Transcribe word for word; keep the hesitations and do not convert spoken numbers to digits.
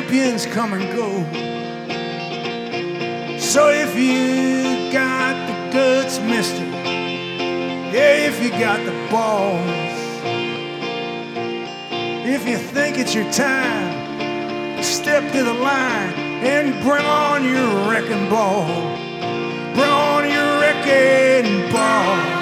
champions come and go. So if you got the guts, mister, yeah, if you got the balls, if you think it's your time, step to the line and bring on your wrecking ball. Bring on your wrecking ball.